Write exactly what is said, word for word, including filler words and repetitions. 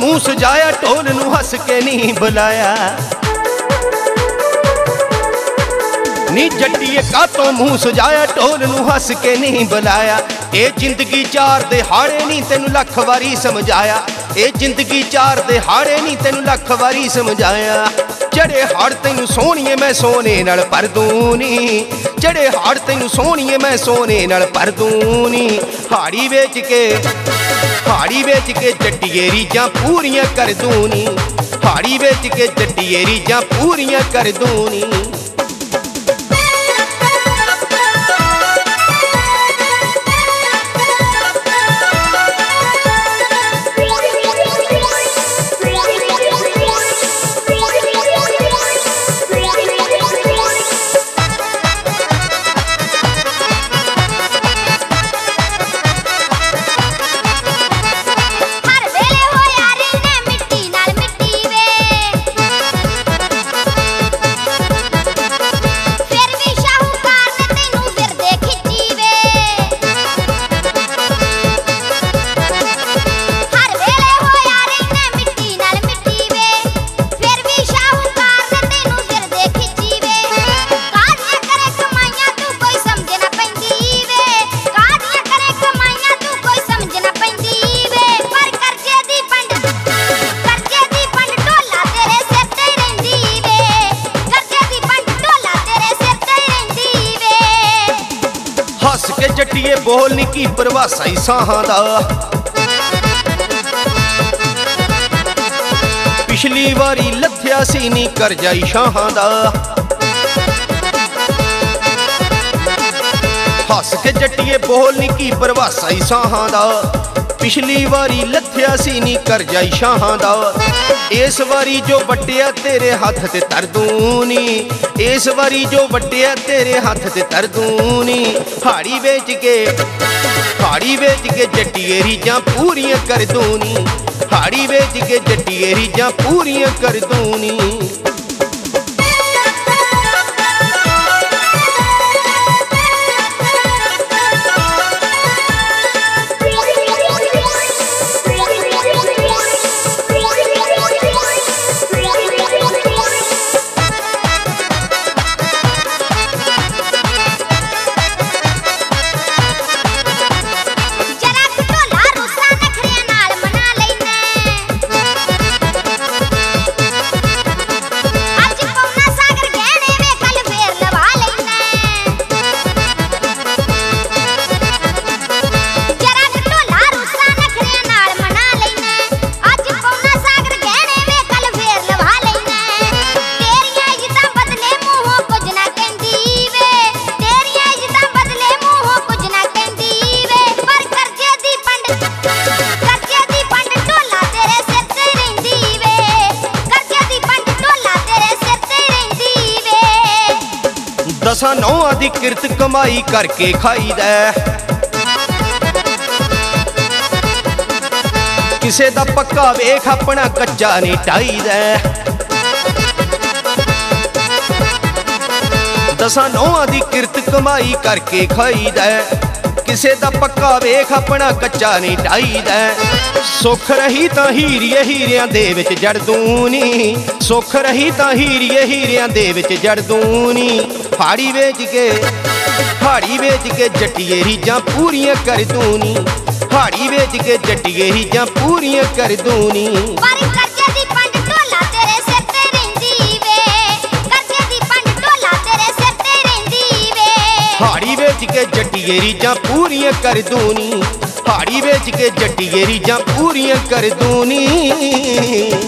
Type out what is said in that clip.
ਮੂੰਹ ਸਜਾਇਆ ਢੋਲ ਨੂੰ ਹੱਸ ਕੇ ਨਹੀਂ ਬੁਲਾਇਆ। ਨੀ ਜੱਟੀਏ ਕਾਤੋਂ ਮੂੰਹ ਸਜਾਇਆ ਢੋਲ ਨੂੰ ਹੱਸ ਕੇ ਨਹੀਂ ਬੁਲਾਇਆ। ਇਹ ਜ਼ਿੰਦਗੀ ਚਾਰ ਦਿਹਾੜੇ ਨਹੀਂ ਤੈਨੂੰ ਲੱਖ ਵਾਰੀ ਸਮਝਾਇਆ। ਇਹ ਜ਼ਿੰਦਗੀ ਚਾਰ ਦਿਹਾੜੇ ਨਹੀਂ ਤੈਨੂੰ ਲੱਖ ਵਾਰੀ ਸਮਝਾਇਆ। ਚੜੇ ਹੜ ਤੈਨੂੰ ਸੋਹਣੀਏ ਮੈਂ ਸੋਨੇ ਨਾਲ ਭਰ ਦੂੰ ਨੀ। ਚੜੇ ਹੜ ਤੈਨੂੰ ਸੋਹਣੀਏ ਮੈਂ ਸੋਨੇ ਨਾਲ ਭਰ ਦੂੰ ਨੀ। ਹਾੜੀ ਵੇਚ ਕੇ ਹਾੜੀ ਵੇਚ ਕੇ ਜੱਟੀਏ ਰੀਝਾਂ ਪੂਰੀਆਂ ਕਰ ਦੂੰ ਨੀ। ਹਾੜੀ ਵੇਚ ਕੇ ਜੱਟੀਏ ਰੀਝਾਂ ਪੂਰੀਆਂ ਕਰ ਦੂੰ ਨੀ। ਹੱਸ ਕੇ ਜੱਟੀਏ ਬੋਲ ਨੀ ਕੀ ਪ੍ਰਵਾਸਾ ਈ ਸਾਹਾਂ ਦਾ। ਪਿਛਲੀ ਵਾਰੀ ਲੱਥਿਆ ਸੀ ਨੀ ਕਰਜ਼ਾ ਈ ਸ਼ਾਹਾਂ ਦਾ। ਹੱਸ ਕੇ ਜੱਟੀਏ ਬੋਲ ਨੀ ਕੀ ਪ੍ਰਵਾਸਾ ਈ ਸਾਹਾਂ ਦਾ। ਪਿਛਲੀ ਵਾਰੀ ਲੱਥਿਆ ਸੀ ਨੀ ਕਰਜ਼ਾ ਈ ਸ਼ਾਹਾਂ ਦਾ। ਇਸ ਵਾਰੀ ਜੋ ਵੱਟਿਆ ਤੇਰੇ ਹੱਥ ਤੇ ਧਰ ਦੂੰ ਨੀ। ਇਸ ਵਾਰੀ ਜੋ ਵੱਟਿਆ ਤੇਰੇ ਹੱਥ ਤੇ ਧਰ ਦੂੰ ਨੀ। ਹਾੜੀ ਵੇਚ ਕੇ ਹਾੜੀ ਵੇਚ ਕੇ ਜੱਟੀਏ ਰੀਝਾਂ ਪੂਰੀਆਂ ਕਰ ਦੂੰ ਨੀ। ਹਾੜੀ ਵੇਚ ਕੇ ਜੱਟੀਏ ਰੀਝਾਂ ਪੂਰੀਆਂ ਕਰ ਦੂੰ ਨੀ। ਦਸਾਂ ਨੌਆਂ ਦੀ ਕਿਰਤ ਕਮਾਈ ਕਰਕੇ ਖਾਈਦਾ। ਕਿਸੇ ਦਾ ਪੱਕਾ ਵੇਖ ਆਪਣਾ ਕੱਚਾ ਨਹੀਂ ਢਾਈਦਾ। ਦਸਾਂ ਨੌਆਂ ਦੀ ਕਿਰਤ ਕਮਾਈ ਕਰਕੇ ਖਾਈਦਾ। ਕਿਸੇ ਦਾ ਪੱਕਾ ਵੇਖ ਆਪਣਾ ਕੱਚਾ ਨਹੀਂ ਢਾਈਦਾ। ਸੁੱਖ ਰਹੀ ਤਾਂ ਹੀਰੀਏ ਹੀਰਿਆਂ ਦੇ ਵਿੱਚ ਜੜ ਦੂੰ ਨੀ। ਸੁੱਖ ਰਹੀ ਤਾਂ ਹੀਰੀਏ ਹੀਰਿਆਂ ਦੇ ਵਿੱਚ ਜੜ ਦੂੰ ਨੀ। ਹਾੜੀ ਵੇਚ ਕੇ ਹਾੜੀ ਵੇਚ ਕੇ ਜੱਟੀਏ ਰੀਝਾਂ ਪੂਰੀਆਂ ਕਰ ਦੂੰ ਨੀ। ਹਾੜੀ ਵੇਚ ਕੇ ਜੱਟੀਏ ਰੀਝਾਂ ਪੂਰੀਆਂ ਕਰ ਦੂੰ ਨੀ। ਕਰਜ਼ੇ ਦੀ ਪੰਡ ਢੋਲਾ ਤੇਰੇ ਸਿਰ ਤੇ ਰਹਿੰਦੀ ਵੇ। ਕਰਜ਼ੇ ਦੀ ਪੰਡ ਢੋਲਾ ਤੇਰੇ ਸਿਰ ਤੇ ਰਹਿੰਦੀ ਵੇ। ਹਾੜੀ ਵੇਚ ਕੇ ਜੱਟੀਏ ਰੀਝਾਂ ਪੂਰੀਆਂ ਕਰ ਦੂੰ ਨੀ। ਹਾੜੀ ਵੇਚ ਕੇ ਜੱਟੀਏ ਰੀਝਾਂ ਪੂਰੀਆਂ ਕਰ ਦੂੰ ਨੀ।